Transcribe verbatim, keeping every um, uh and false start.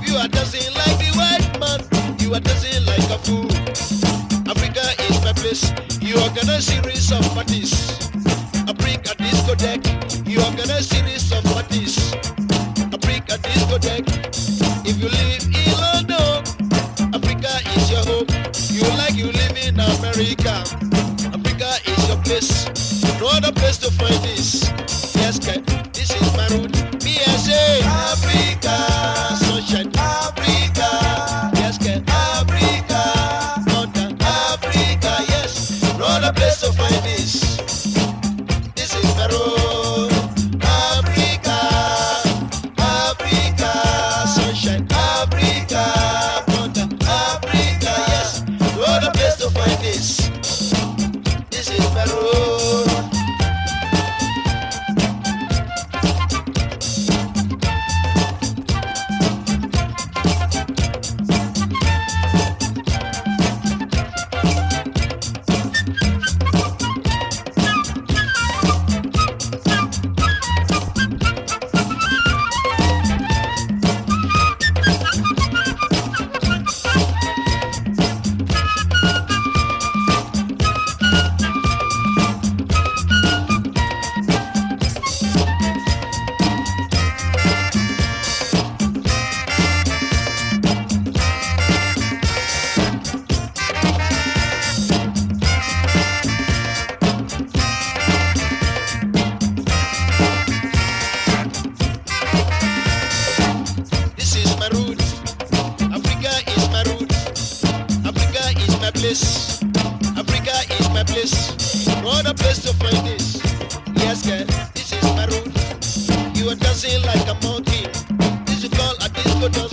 You are dancing like the white man. You are dancing like a fool. Africa is my place. You organize series of parties. Africa discotheque. You organize series of parties. Africa discotheque. If you live